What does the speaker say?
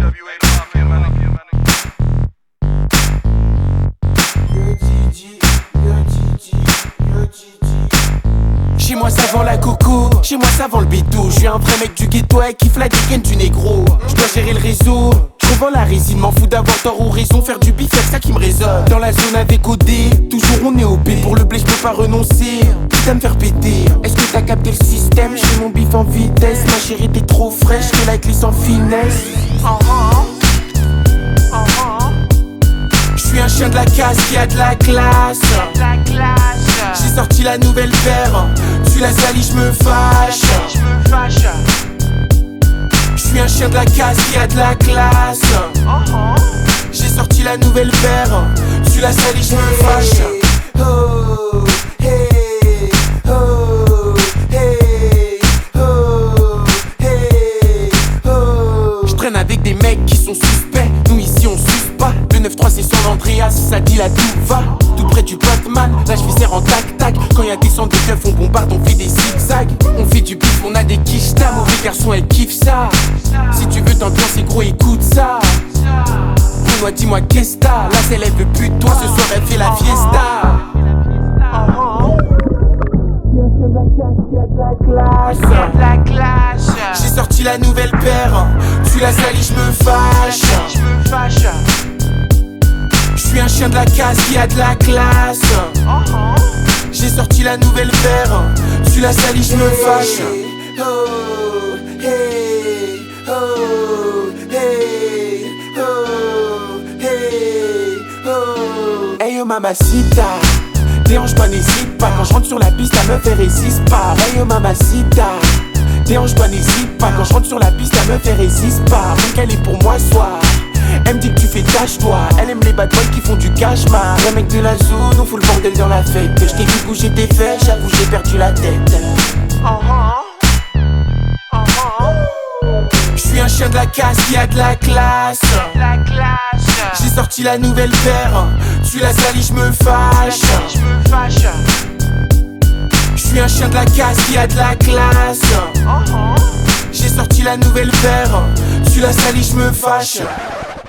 Chez moi ça vend la coco, chez moi ça vend le béto. Je suis un vrai mec du ghetto qui kiffe la dégaine du négro. Je dois gérer le réseau, je revends la résine. M'en fous d'avoir tort ou raison, faire du bif c'est ça qui me résonne. Dans la zone avec OD, toujours on est OP. Pour le blé je peux pas renoncer, quitte à me faire péter. Est-ce que t'as capté le système? Je fais mon bif en vitesse. Ma chérie t'es trop fraîche, je la glisse en finesse. Je suis un chien de la casse qui a de la classe. J'ai sorti la nouvelle paire, tu la salis, je me fâche. Je suis un chien de la casse qui a de la classe. J'ai sorti la nouvelle paire, tu la salis, je me fâche. Oh, hey, oh, hey, oh, hey, oh. Je traîne avec des mecs qui sont suspects, nous ici on suce pas. Le 9-3 c'est son Andreas, ça dit là tout va. Tout près du Batman, là je serre en tac-tac. Quand y'a des centres de keufs on bombarde, on fait des zigzags. On fait du bif, on a des quichetas. Mauvais garçon elle kiffe ça. Si tu veux t'ambiancer gros écoute ça. Dis-moi, dis-moi qu'est-ce que t'as. Là c'est lève le but, toi ce soir elle fait la fiesta. J'ai sorti la nouvelle paire, tu la salis, je me fâche. Je suis un chien de la casse qui a de la classe. J'ai sorti la nouvelle paire, tu la salis, je me fâche. Oh, hey, oh, hey, oh, hey, oh. Hey yo mamacita, dérange-toi, n'hésite pas. Quand je rentre sur la piste, la meuf elle résiste pas. Hey yo mamacita, dérange-toi, n'hésite pas. Quand je rentre sur la piste, la meuf elle résiste pas. Même qu'elle est pour moi soir. Elle me dit que tu fais tâche-toi. Elle aime les bad boys qui font du cash-mar. Un mec de la zone, on fout le bordel dans la fête. Je t'ai vu bouger tes fesses, j'avoue j'ai perdu la tête. Je suis un chien de la casse qui a de la classe. J'ai sorti la nouvelle paire, tu la salis, je me fâche. Je suis un chien de la casse qui a de la classe. J'ai sorti la nouvelle paire, tu la salis, je me fâche.